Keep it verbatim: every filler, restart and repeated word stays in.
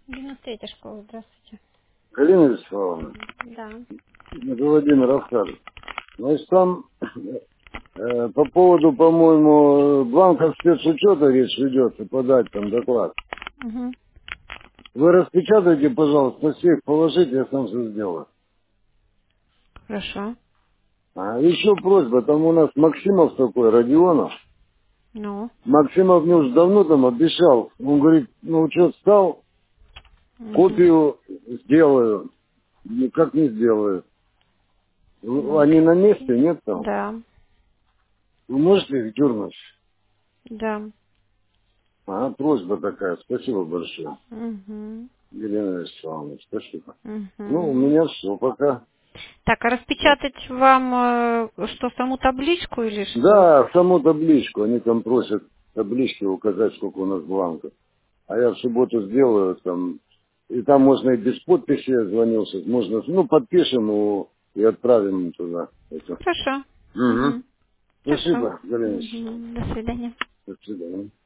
девяносто третья школа, здравствуйте. Галина Вячеславовна, Да. это Владимир рассказывает. Значит, там э, по поводу, по-моему, бланка спецучета речь ведется, подать там доклад. Угу. Вы распечатайте, пожалуйста, всех положите, я сам все сделаю. Хорошо. А еще просьба, там у нас Максимов такой, Родионов. Ну. Максимов мне уже давно там обещал. Он говорит, ну учет стал, Угу. копию сделаю. Никак не сделаю. В- Они на месте, нет там? Да. Вы можете их дернуть? Да. А, просьба такая. Спасибо большое. Угу. Елена Вячеславовна, спасибо. Ну, у Угу. меня все пока. Так, а распечатать вам э, что, саму табличку или что? Да, саму табличку. Они там просят таблички указать, сколько у нас бланков. А я в субботу сделаю там. И там можно и без подписи, я звонил сейчас. Можно, ну, подпишем его и отправим туда. Это. Хорошо. Угу. Угу. Хорошо. Спасибо, Галина Вячеславовна. Угу. До свидания. До свидания.